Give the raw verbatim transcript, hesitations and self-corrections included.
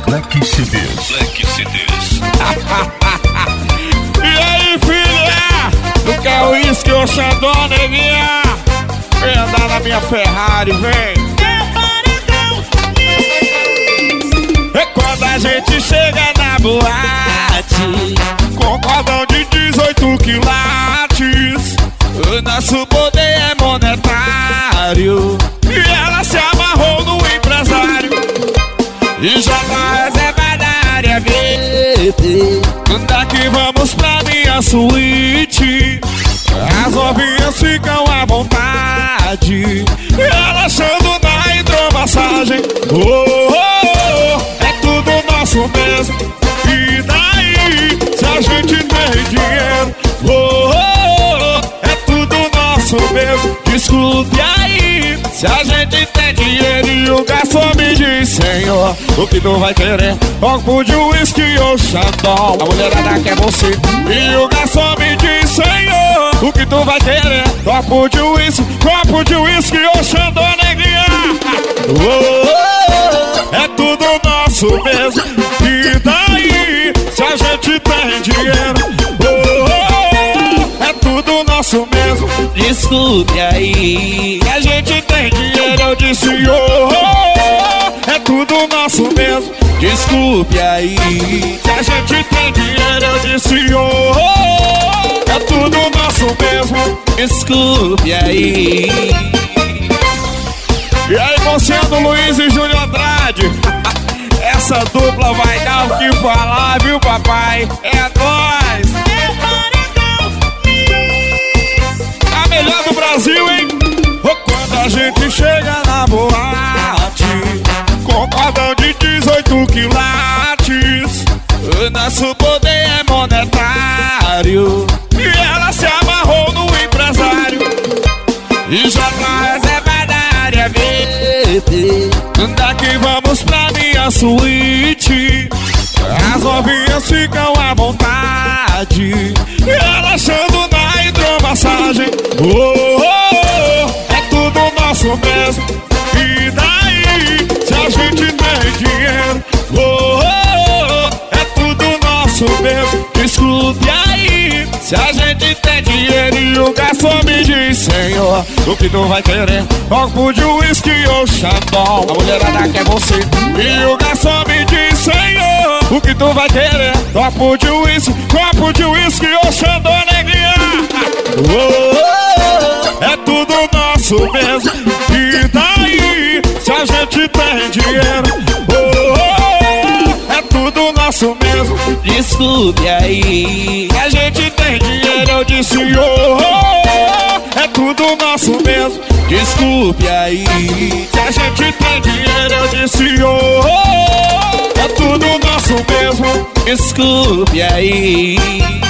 Black C Ds. Black C Ds. E aí, filha? Tu quer o uísque ou Xandão, neguinha? Vem andar na minha Ferrari, vem. É quando a gente chega na boate com cordão de dezoito quilates, o nosso poder é monetário e ela se amarrou no empresário e já tá reservada a área V I P. Daqui vamos pra minha suíte, as novinhas ficam à vontade, relaxando na hidromassagem. Oh, oh, oh, é tudo nosso mesmo. E daí, se a gente tem dinheiro? Oh, oh, oh, é tudo nosso mesmo. Desculpe aí, se a gente tem dinheiro e o garçom me diz: Senhor, o que tu vai querer? Copo de uísque ou Xandão? A mulherada quer você. E o garçom me diz: Senhor, o que tu vai querer? Copo de uísque, copo de uísque ou Xandão, neguinha? Oh, oh, oh, é tudo nosso mesmo. E daí, se a gente tem dinheiro? Oh, oh, oh, é tudo nosso mesmo. Desculpe aí, a gente tem dinheiro. Eu disse: oh, oh, oh, é tudo nosso mesmo. Desculpe aí, se a gente tem dinheiro. Eu disse: oh, oh, oh, é tudo nosso mesmo. Desculpe aí. E aí, Monsenhor Luiz e Júlio Andrade, essa dupla vai dar o que falar, viu, papai? É nóis! A melhor do Brasil, hein? Quando a gente chega na boate com cordão de dezoito quilates, o nosso poder é monetário e ela se amarrou no empresário e já tá reservada a área V I P. Daqui vamos pra minha suíte, as novinhas ficam à vontade, relaxando na hidromassagem. Oh, oh, oh, é tudo nosso mesmo. E daí, se a gente tem dinheiro? Oh, oh, oh, é tudo nosso mesmo. Desculpe aí, se a gente tem dinheiro e o garçom me diz: Senhor, o que tu vai querer? Copo de uísque ou Xandão? A mulherada quer você. E o garçom me diz: Senhor, o que tu vai querer? Copo de uísque, copo de uísque ou Xandão, neguinha? Oh, oh, oh, é tudo nosso mesmo. E daí, se a gente tem dinheiro? Oh, oh, oh, é tudo nosso mesmo. Desculpe aí, a gente tem dinheiro. Eu disse: oh, oh, oh, é tudo nosso mesmo. Desculpe aí, se a gente tem dinheiro. Eu disse: oh, oh, oh, é tudo nosso mesmo. Desculpe aí.